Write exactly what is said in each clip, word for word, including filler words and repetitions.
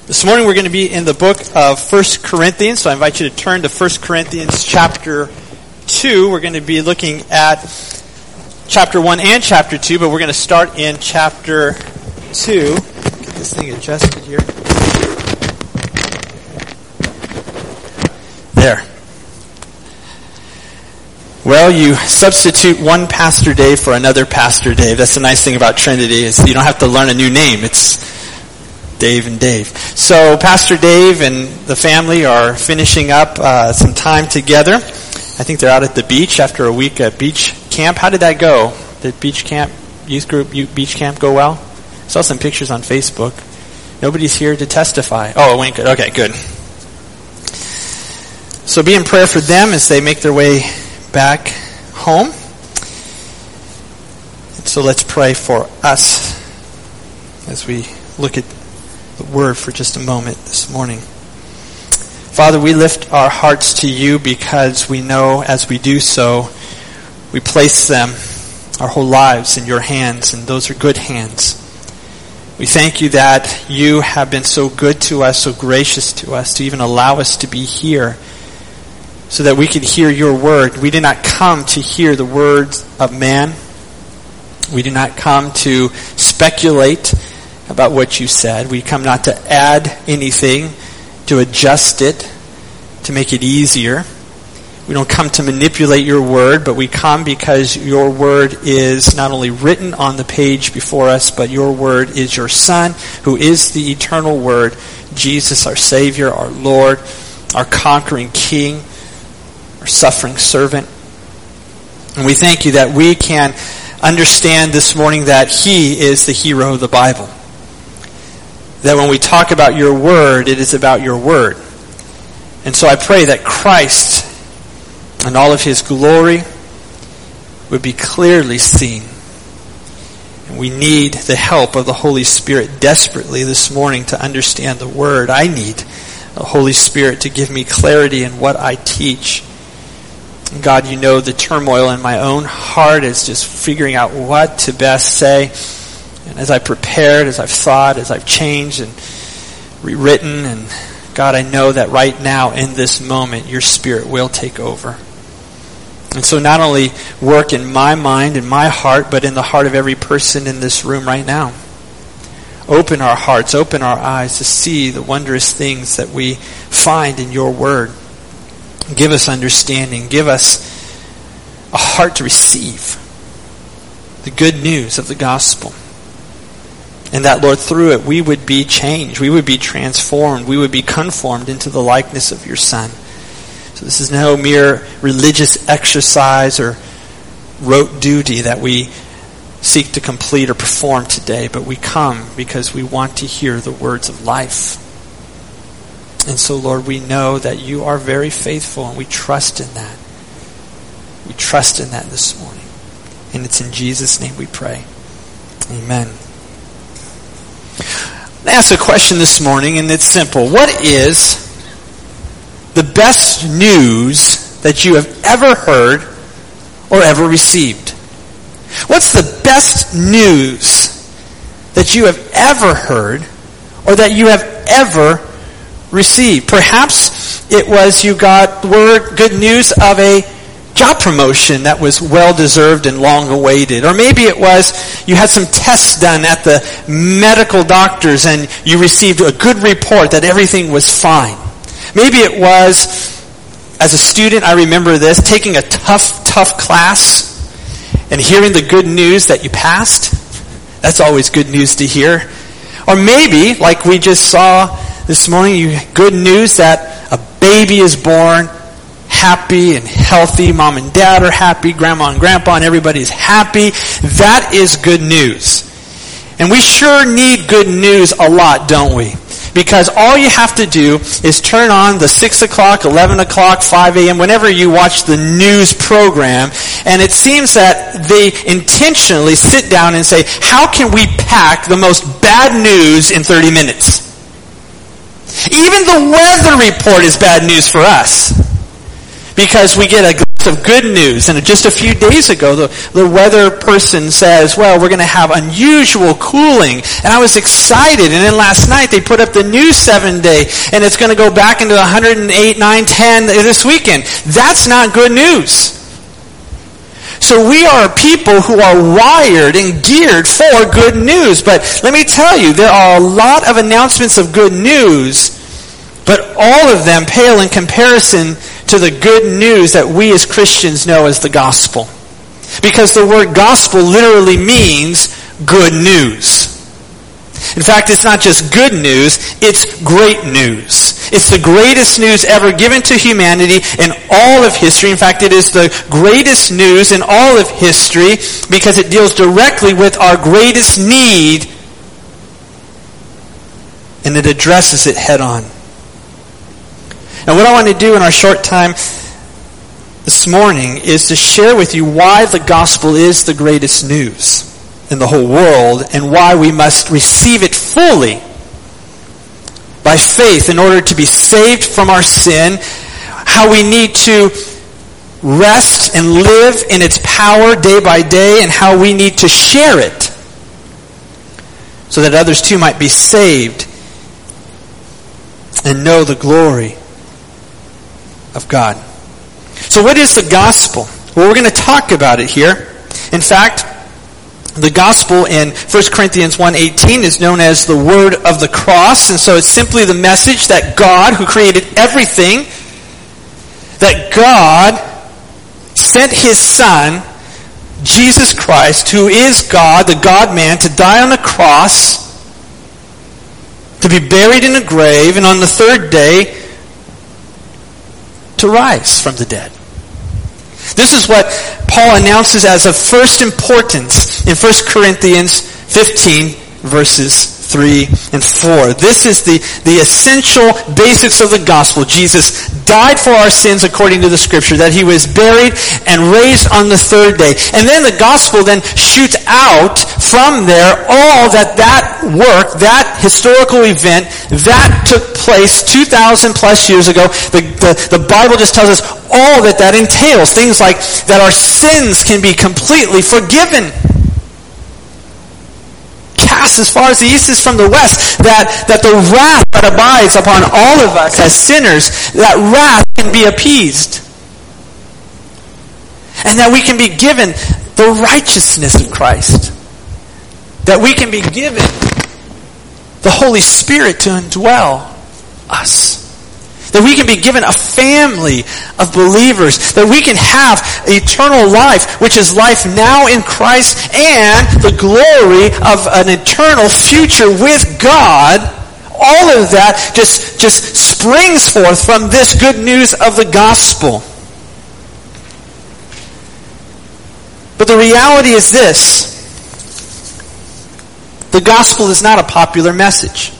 This morning we're going to be in the book of First Corinthians, so I invite you to turn to First Corinthians chapter two. We're going to be looking at chapter one and chapter two, but we're going to start in chapter two. Get this thing adjusted here. There. Well, you substitute one Pastor Dave for another Pastor Dave. That's the nice thing about Trinity, is you don't have to learn a new name. It's Dave and Dave. So Pastor Dave and the family are finishing up uh, some time together. I think they're out at the beach after a week at beach camp. How did that go? Did beach camp, youth group, beach camp go well? I saw some pictures on Facebook. Nobody's here to testify. Oh, it went good. Okay, good. So be in prayer for them as they make their way back home. And so let's pray for us as we look at the word for just a moment this morning. Father, we lift our hearts to you because we know as we do so, we place them, our whole lives, in your hands, and those are good hands. We thank you that you have been so good to us, so gracious to us, to even allow us to be here so that we could hear your word. We did not come to hear the words of man. We did not come to speculate about what you said. We come not to add anything, to adjust it, to make it easier. We don't come to manipulate your word, but we come because your word is not only written on the page before us, but your word is your Son, who is the eternal word, Jesus, our Savior, our Lord, our conquering King, our suffering servant. And we thank you that we can understand this morning that he is the hero of the Bible. That when we talk about your word, it is about your word. And so I pray that Christ and all of his glory would be clearly seen. And we need the help of the Holy Spirit desperately this morning to understand the word. I need the Holy Spirit to give me clarity in what I teach. And God, you know the turmoil in my own heart is just figuring out what to best say. And as I prepared, as I've thought, as I've changed and rewritten, and God, I know that right now in this moment, your Spirit will take over. And so not only work in my mind and my heart, but in the heart of every person in this room right now. Open our hearts, open our eyes to see the wondrous things that we find in your word. Give us understanding. Give us a heart to receive the good news of the gospel. And that, Lord, through it, we would be changed. We would be transformed. We would be conformed into the likeness of your Son. So this is no mere religious exercise or rote duty that we seek to complete or perform today, but we come because we want to hear the words of life. And so, Lord, we know that you are very faithful, and we trust in that. We trust in that this morning. And it's in Jesus' name we pray. Amen. I asked a question this morning, and it's simple. What is the best news that you have ever heard or ever received? What's the best news that you have ever heard or that you have ever received? Perhaps it was you got word, good news of a job promotion that was well-deserved and long-awaited. Or maybe it was you had some tests done at the medical doctors and you received a good report that everything was fine. Maybe it was, as a student, I remember this, taking a tough, tough class and hearing the good news that you passed. That's always good news to hear. Or maybe, like we just saw this morning, you good news that a baby is born, happy and healthy. Mom and dad are happy. Grandma and grandpa and everybody's happy. That is good news. And we sure need good news a lot, don't we? Because all you have to do is turn on the six o'clock, eleven o'clock, five a.m., whenever you watch the news program, and it seems that they intentionally sit down and say, how can we pack the most bad news in thirty minutes? Even the weather report is bad news for us. because we get a glimpse of good news. And just a few days ago, the, the weather person says, well, we're going to have unusual cooling. And I was excited. And then last night they put up the new seven day, and it's going to go back into one hundred eight, nine, ten this weekend. That's not good news. So we are people who are wired and geared for good news. But let me tell you, there are a lot of announcements of good news, but all of them pale in comparison to the good news that we as Christians know as the gospel. Because the word gospel literally means good news. In fact, it's not just good news, it's great news. It's the greatest news ever given to humanity in all of history. In fact, it is the greatest news in all of history because it deals directly with our greatest need, and it addresses it head on. Now, what I want to do in our short time this morning is to share with you why the gospel is the greatest news in the whole world and why we must receive it fully by faith in order to be saved from our sin, how we need to rest and live in its power day by day, and how we need to share it so that others too might be saved and know the glory of God. So what is the gospel? Well, we're going to talk about it here. In fact, the gospel in First Corinthians one eighteen is known as the word of the cross. And so it's simply the message that God, who created everything, that God sent his Son, Jesus Christ, who is God, the God-man, to die on the cross, to be buried in a grave, and on the third day to rise from the dead. This is what Paul announces as of first importance in First Corinthians fifteen, verses three and four. This is the, the essential basics of the gospel. Jesus died for our sins according to the scripture, that he was buried and raised on the third day. And then the gospel then shoots out from there all that that work, that historical event, that took place two thousand plus years ago. The, the, the Bible just tells us all that that entails. Things like that our sins can be completely forgiven, cast as far as the east is from the west, that, that the wrath that abides upon all of us as sinners, that wrath can be appeased. And that we can be given the righteousness of Christ. That we can be given the Holy Spirit to indwell us. That we can be given a family of believers. That we can have eternal life, which is life now in Christ, and the glory of an eternal future with God. All of that just, just springs forth from this good news of the gospel. But the reality is this: the gospel is not a popular message.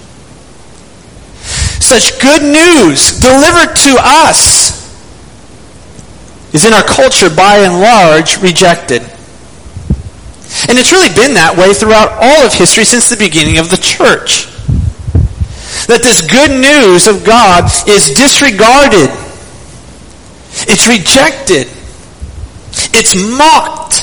Such good news delivered to us is in our culture by and large rejected. And it's really been that way throughout all of history since the beginning of the church. That this good news of God is disregarded. It's rejected. It's mocked.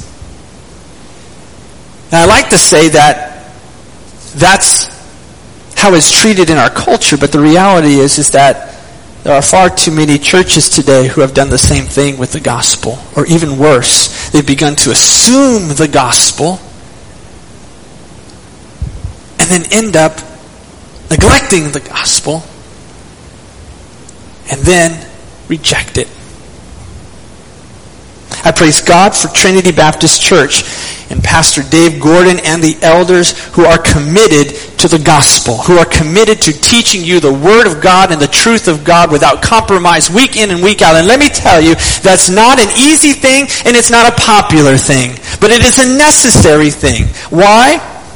Now I like to say that that's how it's treated in our culture, but the reality is, is that there are far too many churches today who have done the same thing with the gospel. Or even worse, they've begun to assume the gospel and then end up neglecting the gospel and then reject it. I praise God for Trinity Baptist Church and Pastor Dave Gordon and the elders who are committed to the gospel, who are committed to teaching you the Word of God and the truth of God without compromise, week in and week out. And let me tell you, that's not an easy thing and it's not a popular thing, but it is a necessary thing. Why?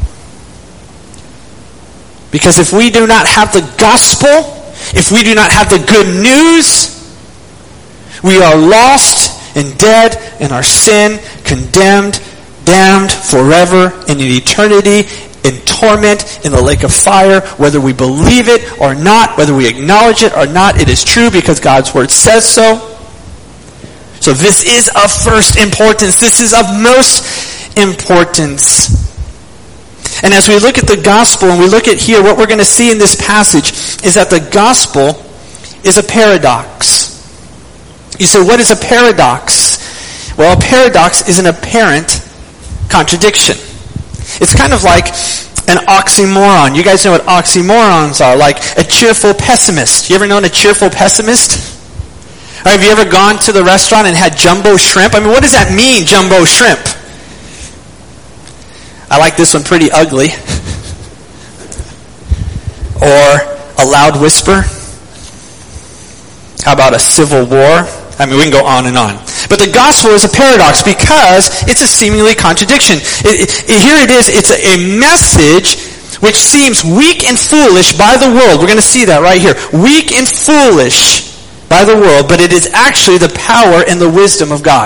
Because if we do not have the gospel, if we do not have the good news, we are lost and dead in our sin, condemned, damned forever and in eternity, in torment, in the lake of fire, whether we believe it or not, whether we acknowledge it or not. It is true because God's Word says so. So this is of first importance. This is of most importance. And as we look at the gospel and we look at here, what we're going to see in this passage is that the gospel is a paradox. You say, what is a paradox? Well, a paradox is an apparent contradiction. It's kind of like an oxymoron. You guys know what oxymorons are, like a cheerful pessimist. You ever known a cheerful pessimist? Or have you ever gone to the restaurant and had jumbo shrimp? I mean, what does that mean, jumbo shrimp? I like this one pretty ugly. Or a loud whisper. How about a civil war? I mean, we can go on and on. But the gospel is a paradox because it's a seemingly contradiction. It, it, here it is. It's a, a message which seems weak and foolish by the world. We're going to see that right here. Weak and foolish by the world, but it is actually the power and the wisdom of God.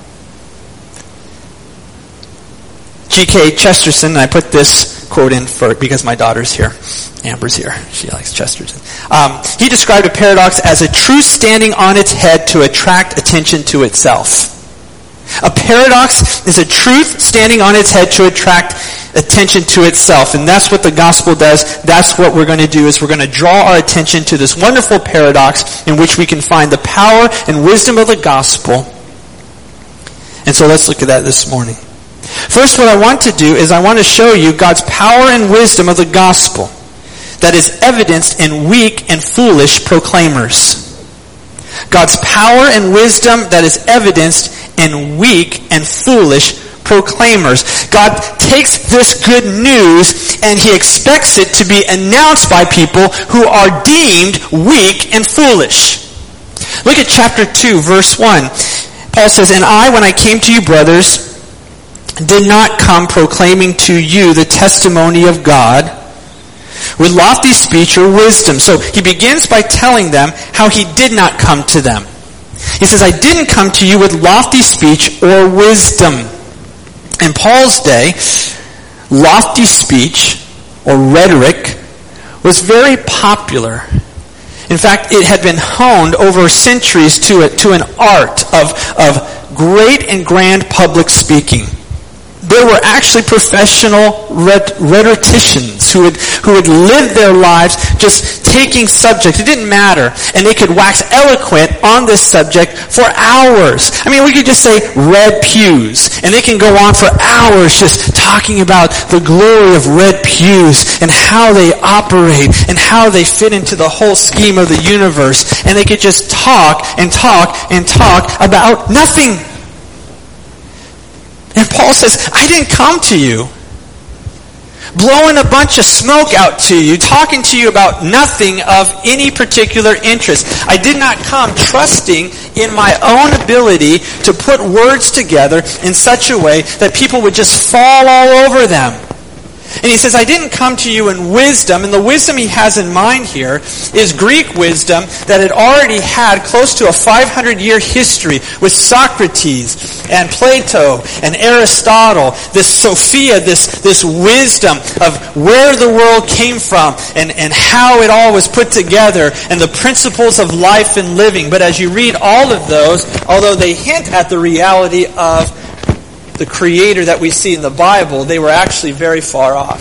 G K Chesterton, and I put this quote in for because my daughter's here. Amber's here. She likes Chesterton. Um, he described a paradox as a truth standing on its head to attract attention to itself. A paradox is a truth standing on its head to attract attention to itself. And that's what the gospel does. That's what we're going to do, is we're going to draw our attention to this wonderful paradox in which we can find the power and wisdom of the gospel. And so let's look at that this morning. First, what I want to do is I want to show you God's power and wisdom of the gospel that is evidenced in weak and foolish proclaimers. God's power and wisdom that is evidenced in weak and foolish proclaimers. God takes this good news and he expects it to be announced by people who are deemed weak and foolish. Look at chapter two, verse one. Paul says, "And I, when I came to you, brothers, did not come proclaiming to you the testimony of God with lofty speech or wisdom." So he begins by telling them how he did not come to them. He says, "I didn't come to you with lofty speech or wisdom." In Paul's day, lofty speech or rhetoric was very popular. In fact, it had been honed over centuries to a, to an art of, of great and grand public speaking. There were actually professional rhetoricians who would who would live their lives just taking subjects. It didn't matter. And they could wax eloquent on this subject for hours. I mean, we could just say red pews. And they can go on for hours just talking about the glory of red pews and how they operate and how they fit into the whole scheme of the universe. And they could just talk and talk and talk about nothing. And Paul says, I didn't come to you blowing a bunch of smoke out to you, talking to you about nothing of any particular interest. I did not come trusting in my own ability to put words together in such a way that people would just fall all over them. And he says, I didn't come to you in wisdom. And the wisdom he has in mind here is Greek wisdom that had already had close to a five hundred year history with Socrates and Plato and Aristotle. This Sophia, this, this wisdom of where the world came from and, and how it all was put together and the principles of life and living. But as you read all of those, although they hint at the reality of the Creator that we see in the Bible, they were actually very far off.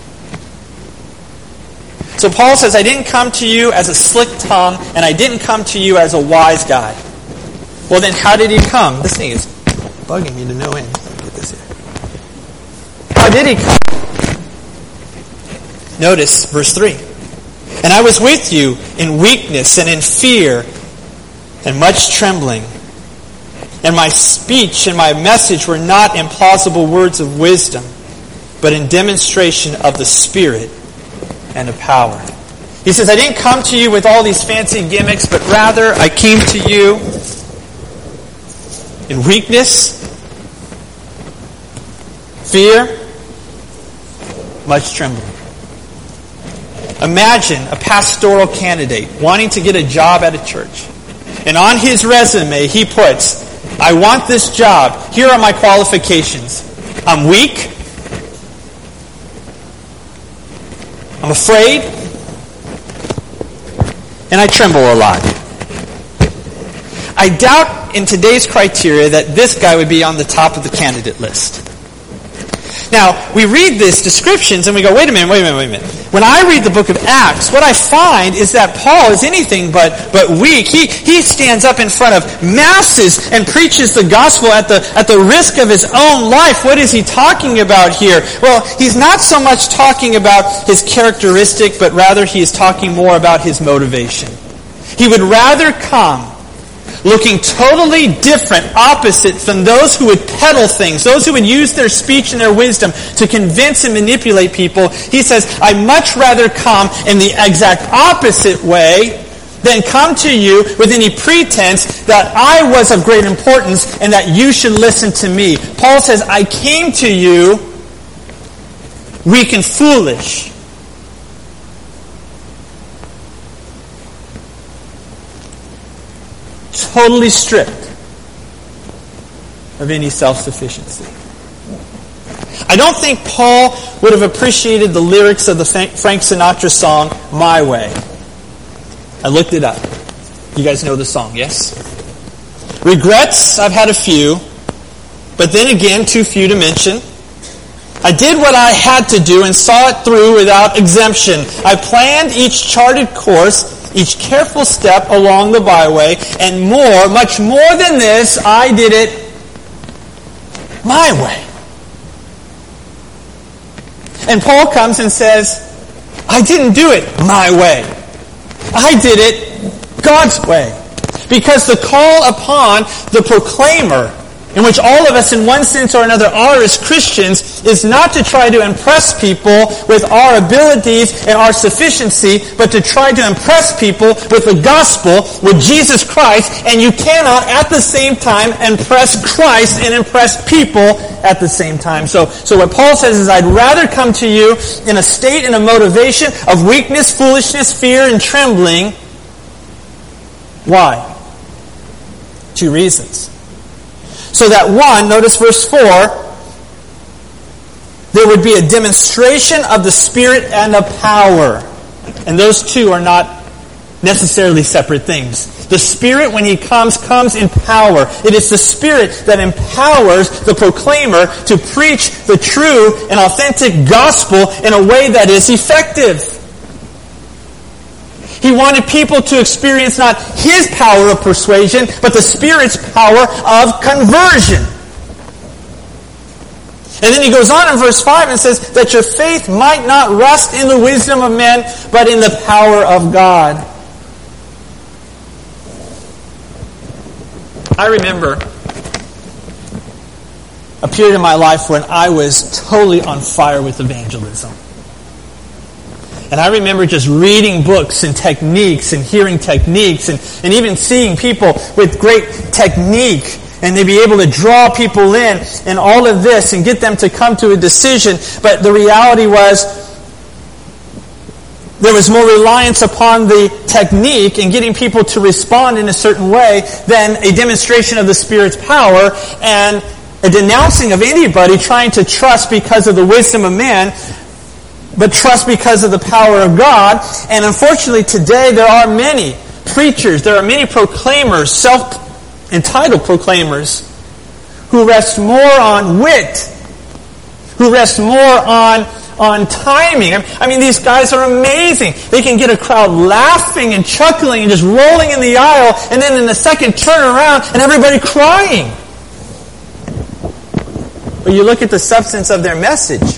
So Paul says, I didn't come to you as a slick tongue, and I didn't come to you as a wise guy. Well then, how did he come? This thing is bugging me to no end. Get this here. How did he come? Notice verse three. And I was with you in weakness and in fear and much trembling. And my speech and my message were not in plausible words of wisdom, but in demonstration of the Spirit and of power. He says, I didn't come to you with all these fancy gimmicks, but rather I came to you in weakness, fear, much trembling. Imagine a pastoral candidate wanting to get a job at a church. And on his resume, he puts, I want this job. Here are my qualifications. I'm weak. I'm afraid. And I tremble a lot. I doubt not in today's criteria that this guy would be on the top of the candidate list. Now, we read these descriptions and we go, wait a minute, wait a minute, wait a minute. When I read the book of Acts, what I find is that Paul is anything but, but weak. He, he stands up in front of masses and preaches the gospel at the, at the risk of his own life. What is he talking about here? Well, he's not so much talking about his characteristic, but rather he is talking more about his motivation. He would rather come looking totally different, opposite from those who would peddle things, those who would use their speech and their wisdom to convince and manipulate people. He says, I'd much rather come in the exact opposite way than come to you with any pretense that I was of great importance and that you should listen to me. Paul says, I came to you weak and foolish. Totally stripped of any self-sufficiency. I don't think Paul would have appreciated the lyrics of the Frank Sinatra song, My Way. I looked it up. You guys know the song, yes? Regrets, I've had a few, but then again, too few to mention. I did what I had to do and saw it through without exemption. I planned each charted course, each careful step along the byway, and more, much more than this, I did it my way. And Paul comes and says, I didn't do it my way. I did it God's way. Because the call upon the proclaimer, in which all of us in one sense or another are as Christians, is not to try to impress people with our abilities and our sufficiency, but to try to impress people with the gospel, with Jesus Christ, and you cannot at the same time impress Christ and impress people at the same time. So, so what Paul says is, I'd rather come to you in a state and a motivation of weakness, foolishness, fear, and trembling. Why? Two reasons. So that one, notice verse four, there would be a demonstration of the Spirit and of power. And those two are not necessarily separate things. The Spirit, when He comes, comes in power. It is the Spirit that empowers the proclaimer to preach the true and authentic gospel in a way that is effective. He wanted people to experience not his power of persuasion, but the Spirit's power of conversion. And then he goes on in verse five and says that your faith might not rest in the wisdom of men, but in the power of God. I remember a period in my life when I was totally on fire with evangelism. And I remember just reading books and techniques and hearing techniques and, and even seeing people with great technique, and they'd be able to draw people in and all of this and get them to come to a decision. But the reality was there was more reliance upon the technique and getting people to respond in a certain way than a demonstration of the Spirit's power and a denouncing of anybody trying to trust because of the wisdom of man, but trust because of the power of God. And unfortunately today there are many preachers, there are many proclaimers, self-entitled proclaimers, who rest more on wit, who rest more on, on timing. I mean, these guys are amazing. They can get a crowd laughing and chuckling and just rolling in the aisle, and then in a second turn around and everybody crying. But you look at the substance of their message,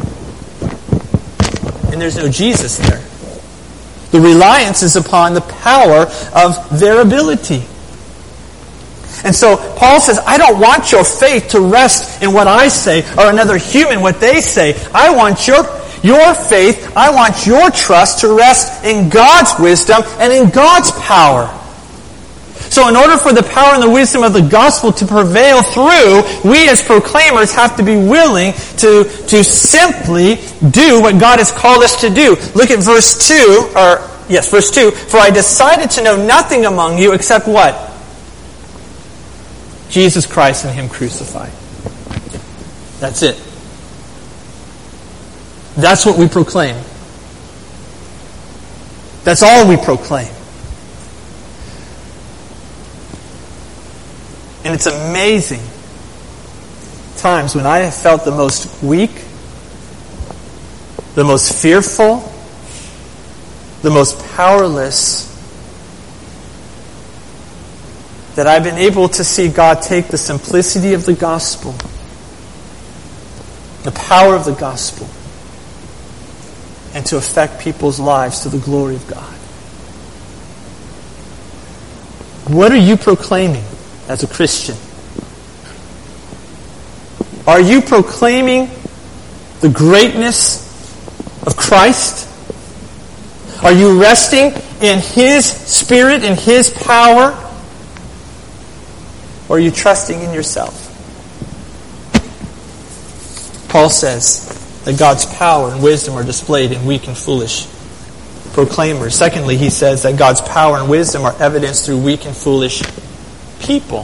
and there's no Jesus there. The reliance is upon the power of their ability. And so Paul says, I don't want your faith to rest in what I say or another human, what they say. I want your, your faith, I want your trust to rest in God's wisdom and in God's power. So in order for the power and the wisdom of the gospel to prevail through, we as proclaimers have to be willing to, to simply do what God has called us to do. Look at verse two, or yes, verse two. For I decided to know nothing among you except what? Jesus Christ and Him crucified. That's it. That's what we proclaim. That's all we proclaim. And it's amazing times when I have felt the most weak, the most fearful, the most powerless, that I've been able to see God take the simplicity of the gospel, the power of the gospel, and to affect people's lives to the glory of God. What are you proclaiming as a Christian? Are you proclaiming the greatness of Christ? Are you resting in His Spirit and His power? Or are you trusting in yourself? Paul says that God's power and wisdom are displayed in weak and foolish proclaimers. Secondly, he says that God's power and wisdom are evidenced through weak and foolish people.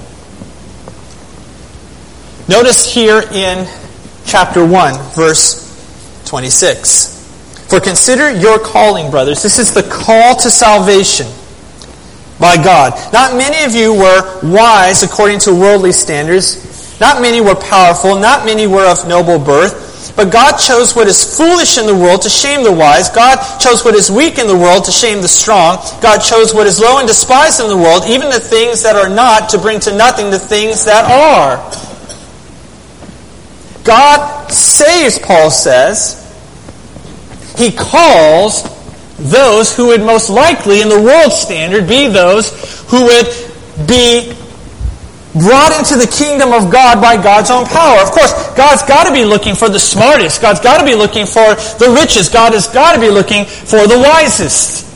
Notice here in chapter one, verse twenty-six. For consider your calling, brothers. This is the call to salvation by God. Not many of you were wise according to worldly standards. Not many were powerful. Not many were of noble birth. But God chose what is foolish in the world to shame the wise. God chose what is weak in the world to shame the strong. God chose what is low and despised in the world, even the things that are not, to bring to nothing the things that are. God saves, Paul says. He calls those who would most likely, in the world's standard, be those who would be brought into the kingdom of God by God's own power. Of course, God's got to be looking for the smartest. God's got to be looking for the richest. God has got to be looking for the wisest.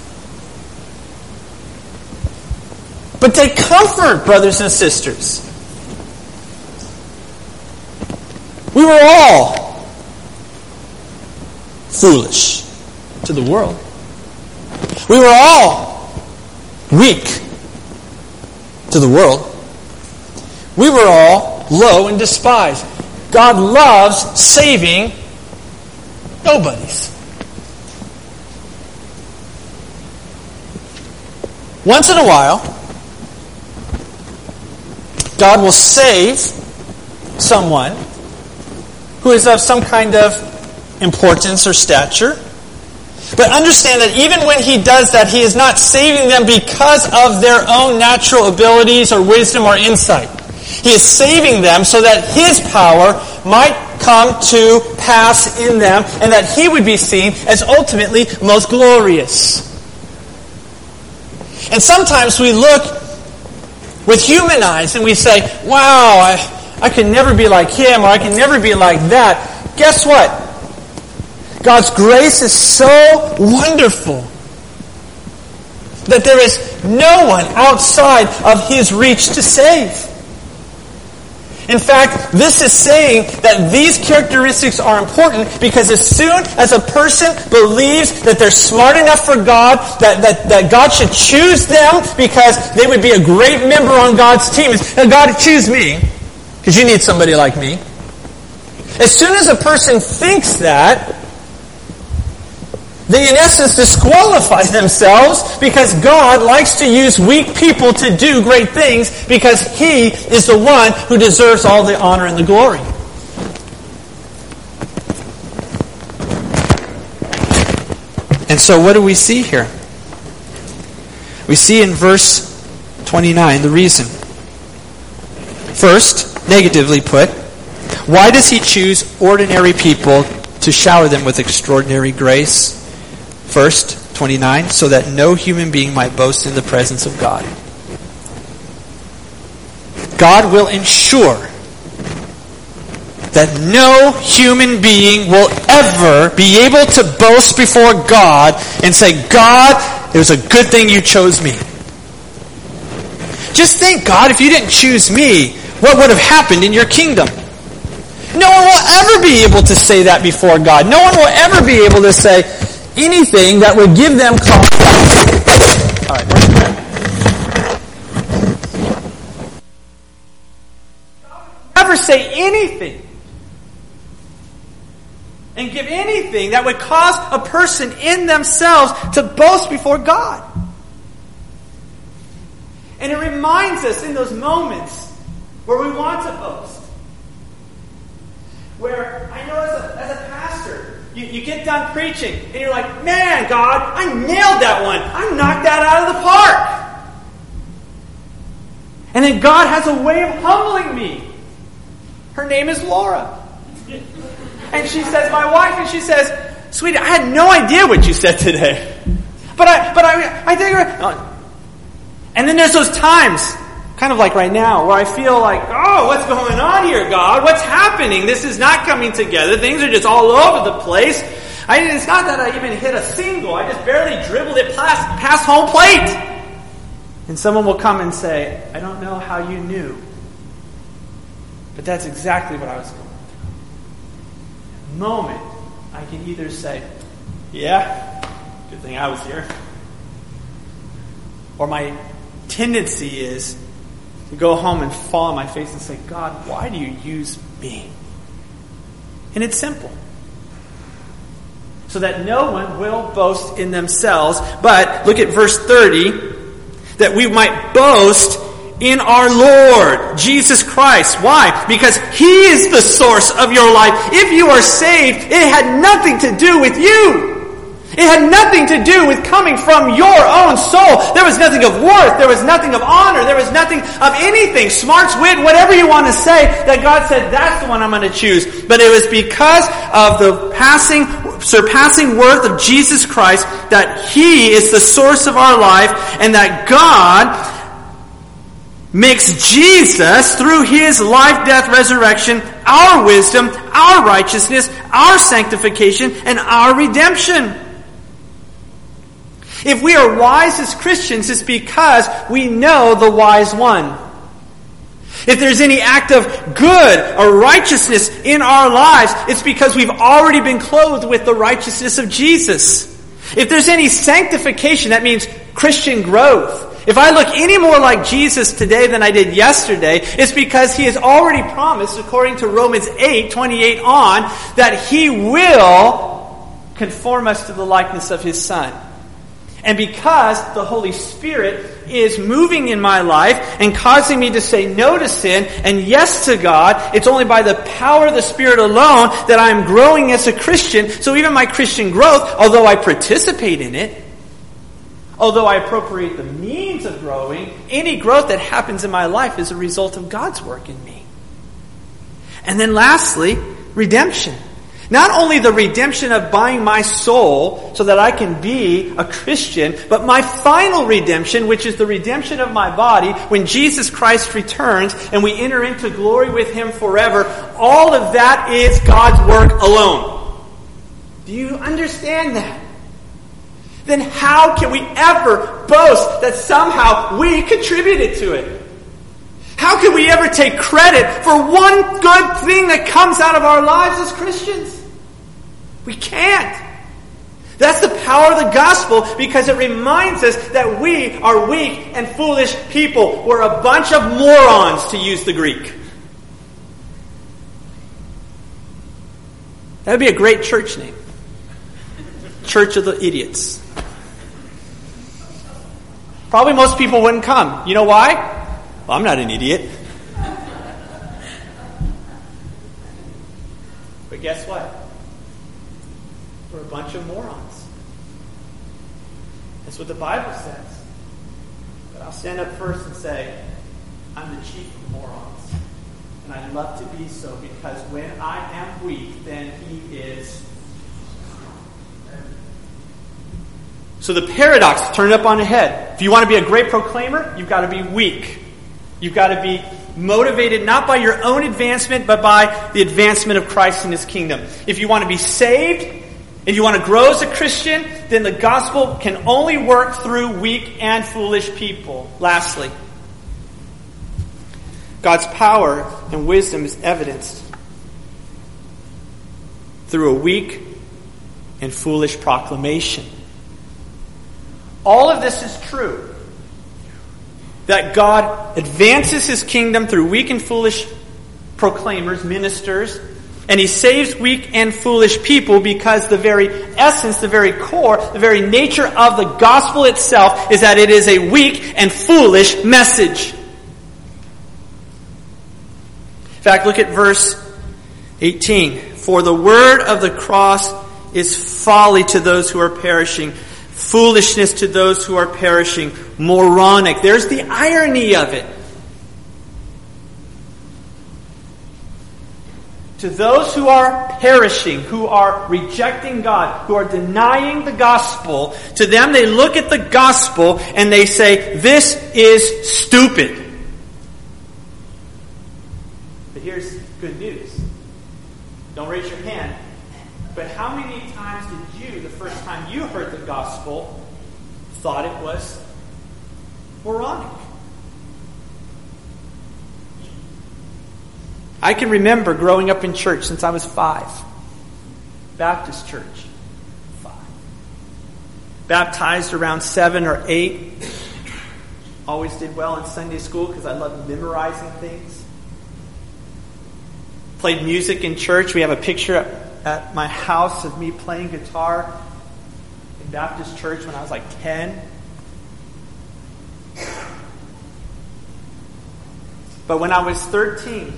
But take comfort, brothers and sisters. We were all foolish to the world. We were all weak to the world. We were all low and despised. God loves saving nobodies. Once in a while, God will save someone who is of some kind of importance or stature. But understand that even when He does that, He is not saving them because of their own natural abilities or wisdom or insight. He is saving them so that His power might come to pass in them and that He would be seen as ultimately most glorious. And sometimes we look with human eyes and we say, wow, I, I can never be like him or I can never be like that. Guess what? God's grace is so wonderful that there is no one outside of His reach to save. In fact, this is saying that these characteristics are important because as soon as a person believes that they're smart enough for God, that, that, that God should choose them because they would be a great member on God's team. And God, choose me, because you need somebody like me. As soon as a person thinks that, they in essence disqualify themselves because God likes to use weak people to do great things because He is the one who deserves all the honor and the glory. And so what do we see here? We see in verse twenty-nine the reason. First, negatively put, why does He choose ordinary people to shower them with extraordinary grace? First, twenty-nine, so that no human being might boast in the presence of God. God will ensure that no human being will ever be able to boast before God and say, God, it was a good thing you chose me. Just think, God, if you didn't choose me, what would have happened in your kingdom? No one will ever be able to say that before God. No one will ever be able to say anything that would give them confidence. All right. Never say anything and give anything that would cause a person in themselves to boast before God. And it reminds us in those moments where we want to boast. Where I know as a, as a pastor, you, you get done preaching and you're like, man, God, I nailed that one. I knocked that out of the park. And then God has a way of humbling me. Her name is Laura. And she says, my wife, and she says, sweetie, I had no idea what you said today. But I, but I, I think, oh. And then there's those times, kind of like right now, where I feel like, oh, what's going on here, God? What's happening? This is not coming together. Things are just all over the place. I, it's not that I even hit a single. I just barely dribbled it past, past home plate. And someone will come and say, I don't know how you knew. But that's exactly what I was going through. The moment, I can either say, yeah, good thing I was here. Or my tendency is to go home and fall on my face and say, God, why do you use me? And it's simple. So that no one will boast in themselves. But look at verse thirty, that we might boast in our Lord, Jesus Christ. Why? Because He is the source of your life. If you are saved, it had nothing to do with you. It had nothing to do with coming from your own soul. There was nothing of worth. There was nothing of honor. There was nothing of anything. Smarts, wit, whatever you want to say, that God said, that's the one I'm going to choose. But it was because of the passing, surpassing worth of Jesus Christ that He is the source of our life, and that God makes Jesus, through His life, death, resurrection, our wisdom, our righteousness, our sanctification, and our redemption. If we are wise as Christians, it's because we know the wise one. If there's any act of good or righteousness in our lives, it's because we've already been clothed with the righteousness of Jesus. If there's any sanctification, that means Christian growth. If I look any more like Jesus today than I did yesterday, it's because He has already promised, according to Romans eight, twenty-eight on, that He will conform us to the likeness of His Son. And because the Holy Spirit is moving in my life and causing me to say no to sin and yes to God, it's only by the power of the Spirit alone that I'm growing as a Christian. So even my Christian growth, although I participate in it, although I appropriate the means of growing, any growth that happens in my life is a result of God's work in me. And then lastly, redemption. Not only the redemption of buying my soul so that I can be a Christian, but my final redemption, which is the redemption of my body, when Jesus Christ returns and we enter into glory with Him forever. All of that is God's work alone. Do you understand that? Then how can we ever boast that somehow we contributed to it? How can we ever take credit for one good thing that comes out of our lives as Christians? We can't. That's the power of the gospel, because it reminds us that we are weak and foolish people. We're a bunch of morons, to use the Greek. That would be a great church name. Church of the Idiots. Probably most people wouldn't come. You know why? Well, I'm not an idiot. But guess what? We're a bunch of morons. That's what the Bible says. But I'll stand up first and say, I'm the chief of morons. And I love to be so, because when I am weak, then He is. So the paradox, turn it up on its head. If you want to be a great proclaimer, you've got to be weak. You've got to be motivated not by your own advancement, but by the advancement of Christ and His kingdom. If you want to be saved, if you want to grow as a Christian, then the gospel can only work through weak and foolish people. Lastly, God's power and wisdom is evidenced through a weak and foolish proclamation. All of this is true. That God advances His kingdom through weak and foolish proclaimers, ministers, and He saves weak and foolish people, because the very essence, the very core, the very nature of the gospel itself is that it is a weak and foolish message. In fact, look at verse eighteen. For the word of the cross is folly to those who are perishing, foolishness to those who are perishing, moronic. There's the irony of it. To those who are perishing, who are rejecting God, who are denying the gospel, to them they look at the gospel and they say, this is stupid. But here's good news. Don't raise your hand. But how many times did you, the first time you heard the gospel, thought it was moronic? I can remember growing up in church since I was five. Baptist church. Five. Baptized around seven or eight. Always did well in Sunday school because I loved memorizing things. Played music in church. We have a picture at my house of me playing guitar in Baptist church when I was like ten. But when I was thirteen,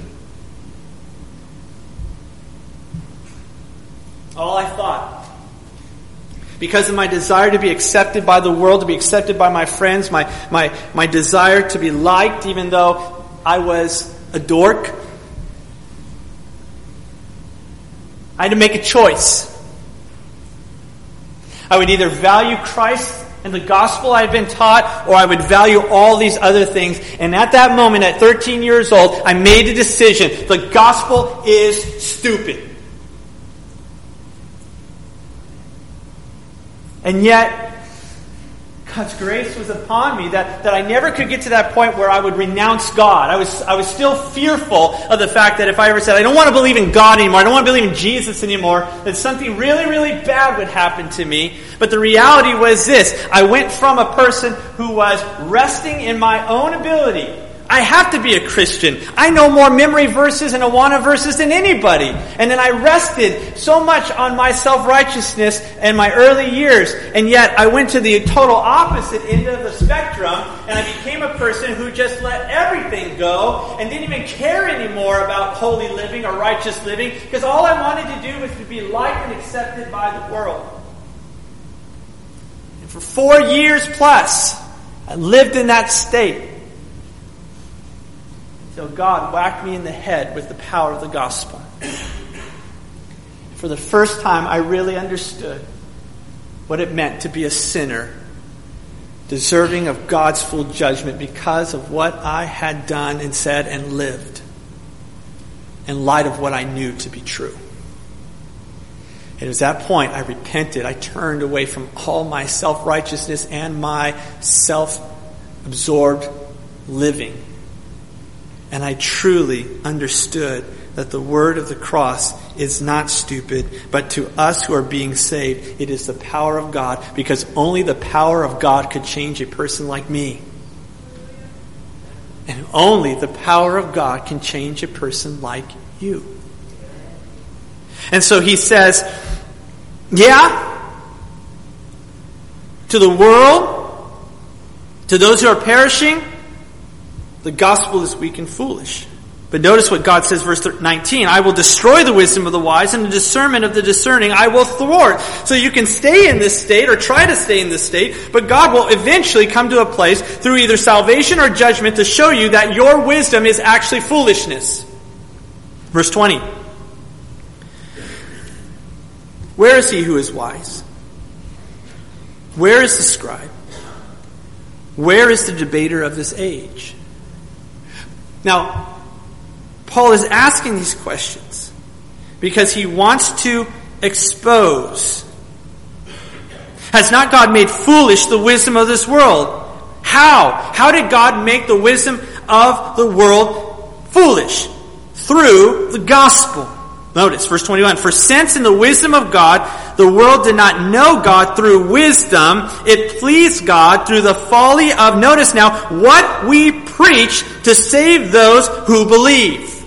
all I thought, because of my desire to be accepted by the world, to be accepted by my friends, my, my, my desire to be liked, even though I was a dork, I had to make a choice. I would either value Christ and the gospel I had been taught, or I would value all these other things. And at that moment, at thirteen years old, I made a decision. The gospel is stupid. And yet, God's grace was upon me that, that I never could get to that point where I would renounce God. I was I was still fearful of the fact that if I ever said, I don't want to believe in God anymore, I don't want to believe in Jesus anymore, that something really, really bad would happen to me. But the reality was this. I went from a person who was resting in my own ability. I have to be a Christian. I know more memory verses and Awana verses than anybody. And then I rested so much on my self-righteousness in my early years. And yet I went to the total opposite end of the spectrum. And I became a person who just let everything go and didn't even care anymore about holy living or righteous living. Because all I wanted to do was to be liked and accepted by the world. And for four years plus, I lived in that state. Till God whacked me in the head with the power of the gospel. For the first time, I really understood what it meant to be a sinner, deserving of God's full judgment because of what I had done and said and lived in light of what I knew to be true. It was at that point I repented. I turned away from all my self-righteousness and my self-absorbed living. And I truly understood that the word of the cross is not stupid, but to us who are being saved, it is the power of God, because only the power of God could change a person like me. And only the power of God can change a person like you. And so he says, yeah, to the world, to those who are perishing, the gospel is weak and foolish. But notice what God says, verse nineteen. I will destroy the wisdom of the wise, and the discernment of the discerning I will thwart. So you can stay in this state or try to stay in this state, but God will eventually come to a place through either salvation or judgment to show you that your wisdom is actually foolishness. Verse twenty. Where is he who is wise? Where is the scribe? Where is the debater of this age? Now, Paul is asking these questions because he wants to expose. Has not God made foolish the wisdom of this world? How? How did God make the wisdom of the world foolish? Through the gospel. Notice, verse twenty-one. For since in the wisdom of God, the world did not know God through wisdom, it pleased God through the folly of, notice now, what we preach to save those who believe.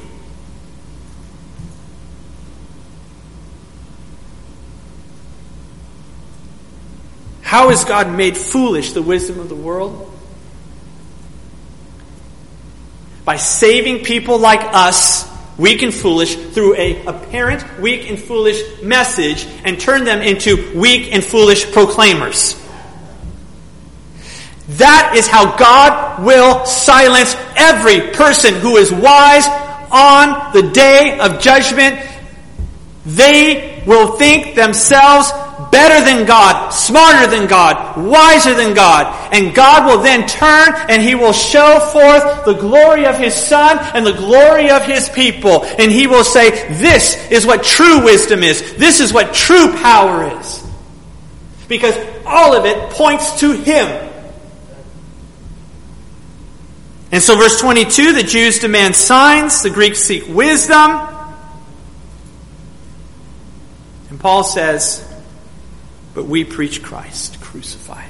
How has God made foolish the wisdom of the world? By saving people like us weak and foolish through a apparent weak and foolish message and turn them into weak and foolish proclaimers. That is how God will silence every person who is wise on the day of judgment. They will think themselves better than God, smarter than God, wiser than God. And God will then turn and He will show forth the glory of His Son and the glory of His people. And He will say, this is what true wisdom is. This is what true power is. Because all of it points to Him. And so verse twenty-two, the Jews demand signs, the Greeks seek wisdom. And Paul says, but we preach Christ crucified.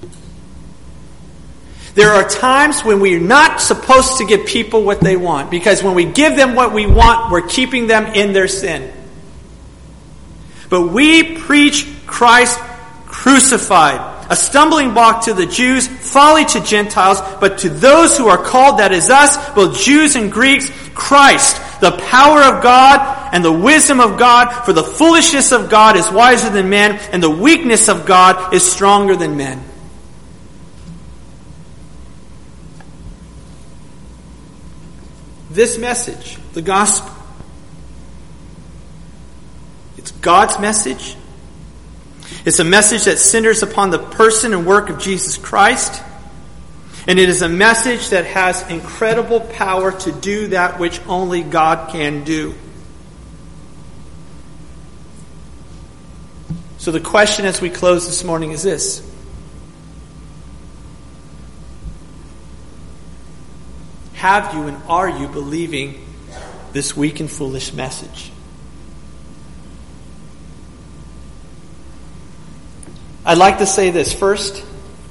There are times when we're not supposed to give people what they want, because when we give them what we want, we're keeping them in their sin. But we preach Christ crucified. A stumbling block to the Jews, folly to Gentiles, but to those who are called, that is us, both Jews and Greeks, Christ, the power of God and the wisdom of God, for the foolishness of God is wiser than men, and the weakness of God is stronger than men. This message, the gospel, it's God's message. It's a message that centers upon the person and work of Jesus Christ. And it is a message that has incredible power to do that which only God can do. So the question as we close this morning is this. Have you and are you believing this weak and foolish message? I'd like to say this. First,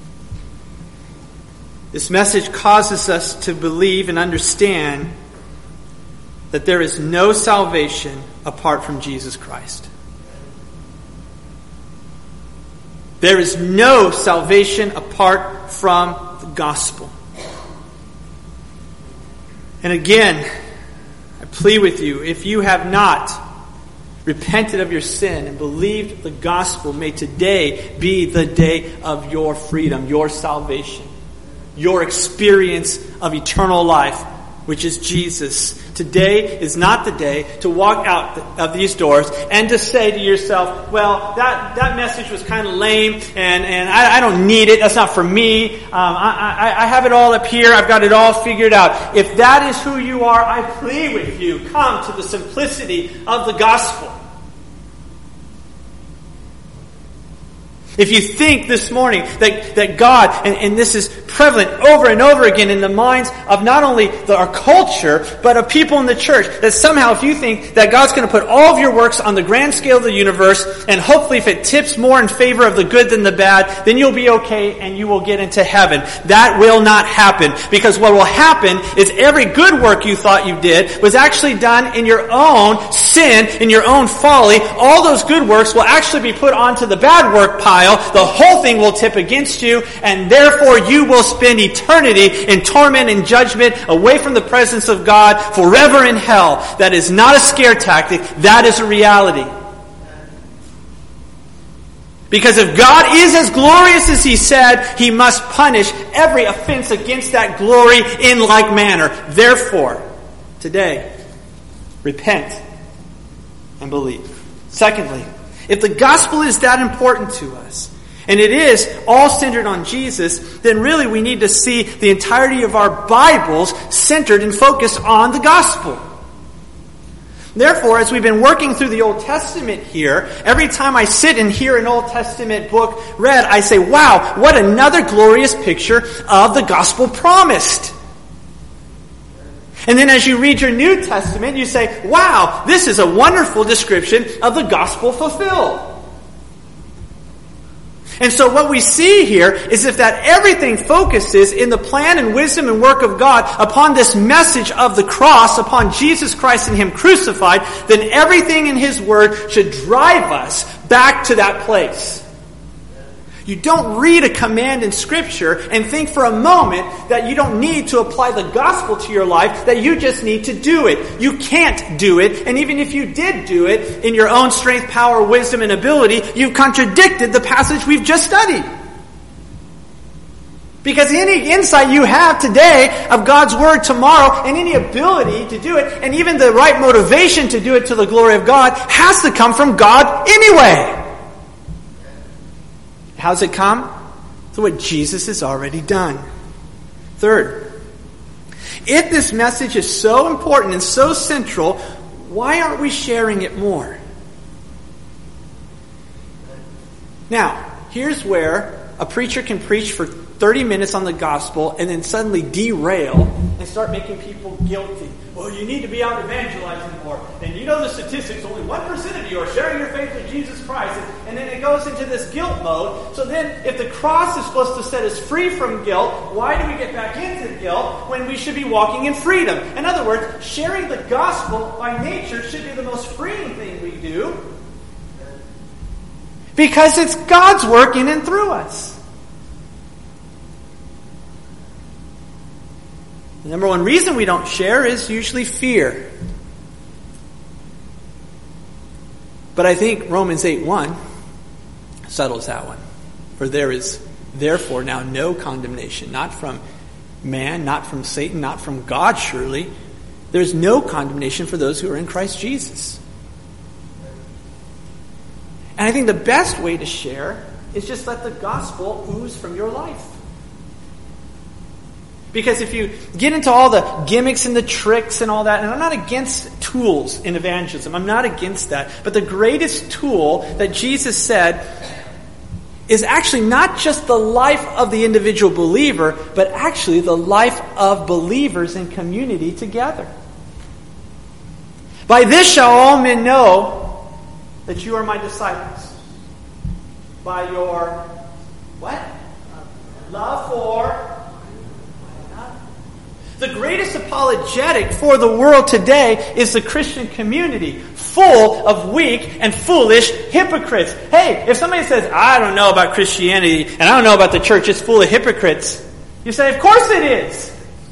this message causes us to believe and understand that there is no salvation apart from Jesus Christ. There is no salvation apart from the gospel. And again, I plead with you, if you have not repented of your sin and believed the gospel, may today be the day of your freedom, your salvation, your experience of eternal life, which is Jesus. Today is not the day to walk out of these doors and to say to yourself, well, that, that message was kind of lame and, and I, I don't need it. That's not for me. Um, I, I, I have it all up here. I've got it all figured out. If that is who you are, I plead with you, come to the simplicity of the gospel. If you think this morning that, that God, and, and this is prevalent over and over again in the minds of not only the, our culture, but of people in the church, that somehow if you think that God's going to put all of your works on the grand scale of the universe, and hopefully if it tips more in favor of the good than the bad, then you'll be okay and you will get into heaven. That will not happen. Because what will happen is every good work you thought you did was actually done in your own sin, in your own folly. All those good works will actually be put onto the bad work pile. The whole thing will tip against you, and therefore you will spend eternity in torment and judgment away from the presence of God forever in hell. That is not a scare tactic. That is a reality. Because if God is as glorious as He said, He must punish every offense against that glory in like manner. Therefore, today, repent and believe. Secondly, if the gospel is that important to us, and it is all centered on Jesus, then really we need to see the entirety of our Bibles centered and focused on the gospel. Therefore, as we've been working through the Old Testament here, every time I sit and hear an Old Testament book read, I say, wow, what another glorious picture of the gospel promised. And then as you read your New Testament, you say, wow, this is a wonderful description of the gospel fulfilled. And so what we see here is if that everything focuses in the plan and wisdom and work of God upon this message of the cross, upon Jesus Christ and Him crucified, then everything in His Word should drive us back to that place. You don't read a command in Scripture and think for a moment that you don't need to apply the gospel to your life, that you just need to do it. You can't do it, and even if you did do it in your own strength, power, wisdom, and ability, you've contradicted the passage we've just studied. Because any insight you have today of God's Word tomorrow, and any ability to do it, and even the right motivation to do it to the glory of God, has to come from God anyway. How's it come? Through what Jesus has already done. Third, if this message is so important and so central, why aren't we sharing it more? Now, here's where a preacher can preach for thirty minutes on the gospel and then suddenly derail and start making people guilty. Well, you need to be out evangelizing more. And you know the statistics, only one percent of you are sharing your faith with Jesus Christ. And then it goes into this guilt mode. So then if the cross is supposed to set us free from guilt, why do we get back into guilt when we should be walking in freedom? In other words, sharing the gospel by nature should be the most freeing thing we do. Because it's God's work in and through us. The number one reason we don't share is usually fear. But I think Romans eight one settles that one. For there is therefore now no condemnation, not from man, not from Satan, not from God surely. There's no condemnation for those who are in Christ Jesus. And I think the best way to share is just let the gospel ooze from your life. Because if you get into all the gimmicks and the tricks and all that, and I'm not against tools in evangelism, I'm not against that. But the greatest tool that Jesus said is actually not just the life of the individual believer, but actually the life of believers in community together. By this shall all men know that you are my disciples. By your, what? Love for... The greatest apologetic for the world today is the Christian community, full of weak and foolish hypocrites. Hey, if somebody says, I don't know about Christianity, and I don't know about the church, it's full of hypocrites, you say, of course it is.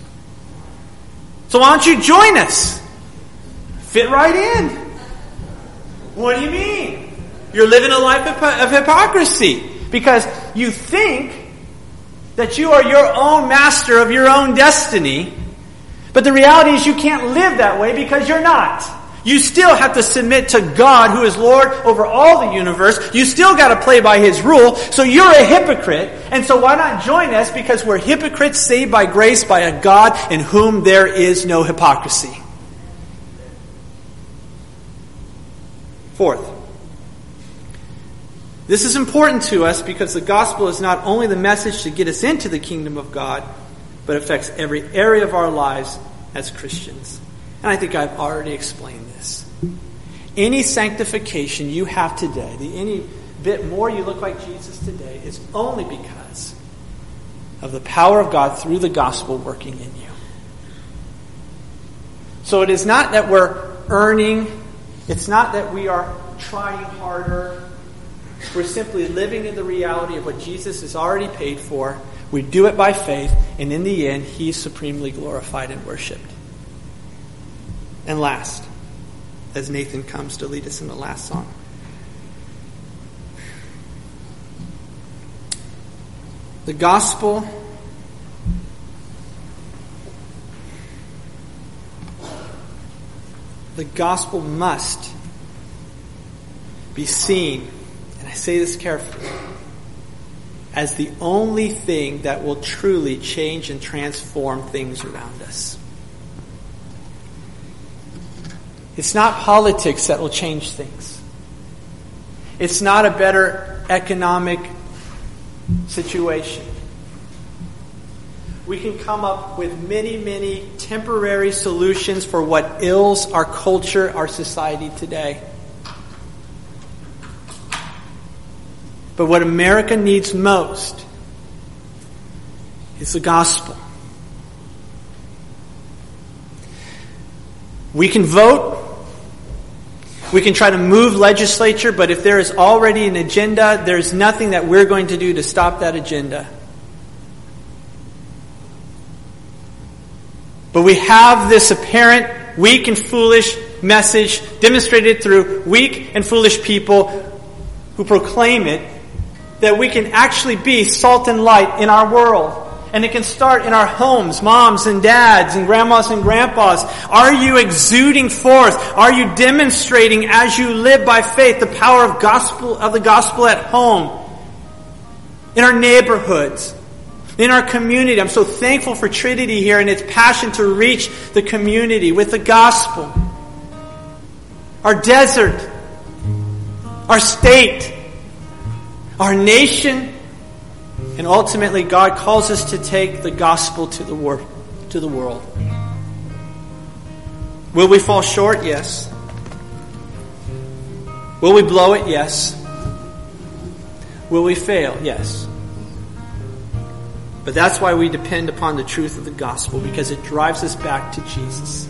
So why don't you join us? Fit right in. What do you mean? You're living a life of hypocrisy because you think that you are your own master of your own destiny. But the reality is you can't live that way because you're not. You still have to submit to God who is Lord over all the universe. You still got to play by His rule. So you're a hypocrite. And so why not join us? Because we're hypocrites saved by grace by a God in whom there is no hypocrisy. Fourth. This is important to us because the gospel is not only the message to get us into the kingdom of God, but affects every area of our lives as Christians. And I think I've already explained this. Any sanctification you have today, the any bit more you look like Jesus today, is only because of the power of God through the gospel working in you. So it is not that we're earning, it's not that we are trying harder. We're simply living in the reality of what Jesus has already paid for. We do it by faith, and in the end, He's supremely glorified and worshipped. And last, as Nathan comes to lead us in the last song, the gospel the gospel must be seen, and I say this carefully, as the only thing that will truly change and transform things around us. It's not politics that will change things. It's not a better economic situation. We can come up with many, many temporary solutions for what ails our culture, our society today. But what America needs most is the gospel. We can vote. We can try to move legislature, but if there is already an agenda, there's nothing that we're going to do to stop that agenda. But we have this apparent weak and foolish message demonstrated through weak and foolish people who proclaim it, that we can actually be salt and light in our world. And it can start in our homes, moms and dads and grandmas and grandpas. Are you exuding forth? Are you demonstrating as you live by faith the power of gospel of the gospel at home? In our neighborhoods, in our community. I'm so thankful for Trinity here and its passion to reach the community with the gospel. Our desert, our state, our nation, and ultimately God calls us to take the gospel to the world, to the world. Will we fall short? Yes. Will we blow it? Yes. Will we fail? Yes. But that's why we depend upon the truth of the gospel, because it drives us back to Jesus.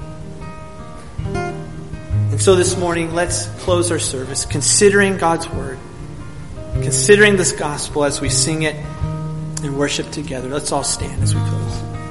And so this morning, let's close our service considering God's word, considering this gospel as we sing it and worship together. Let's all stand as we close.